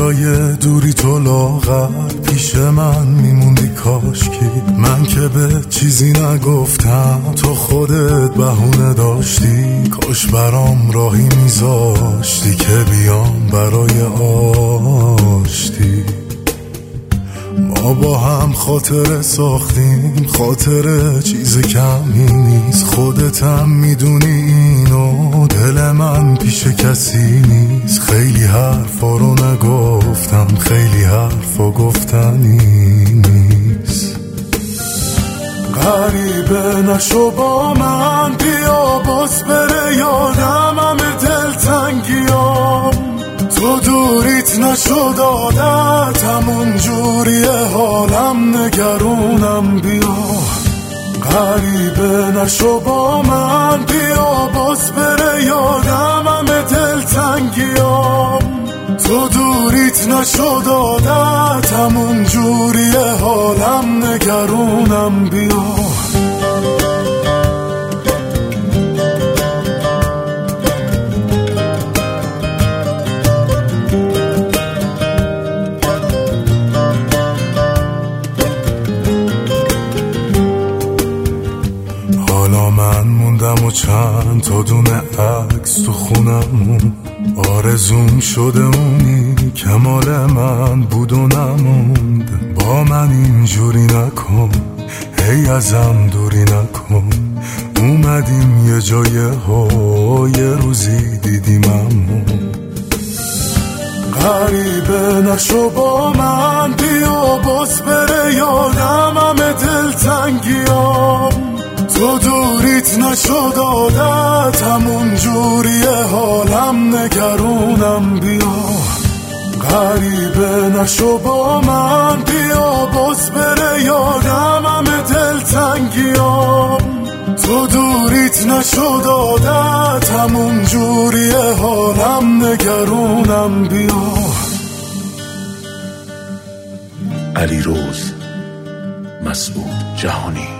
جای دوری تو لاغر پیش من میموندی کاشکی. من که به چیزی نگفتم تو خودت بهونه داشتی. کاش برام راهی میذاشتی که بیام برای آشتی. ما با هم خاطره ساختیم، خاطره چیز کمی نیست. خودتم میدونی اینو، دل من پیش کسی نیست. خیلی حرفا رو نگفتم، خیلی حرفا گفتنی نیست. غریبه نشو با من، بیا باز بره یادم همه دلتنگیام. تو دوریت نشد عادت، همون جوریه حالم نگرونم. بیا غریبه نشو با من، بیا باز بره یادم همه دلتنگیام. تو دوریت نشد عادت، همون جوریه حالم نگرونم. بیا حالا من موندم و چند تا دونه عکس تو خونمون. آرزوم شده اونی کمال من بود و نموند. با من اینجوری نکن، هی ازم دوری نکن. اومدیم یه جای یه روزی دیدیممون. غریبه نشو با من، بیا باز بره یادم همه دلتنگیام. تو دوریت نشد عادت، همون جوریه حالم نگرونم. بیا غریبه نشو با من، بیا باز بره یادم همه دلتنگیام. تو دوریت نشد عادت، همون جوریه حالم نگرونم. بیا علیروز مسعود جهانی.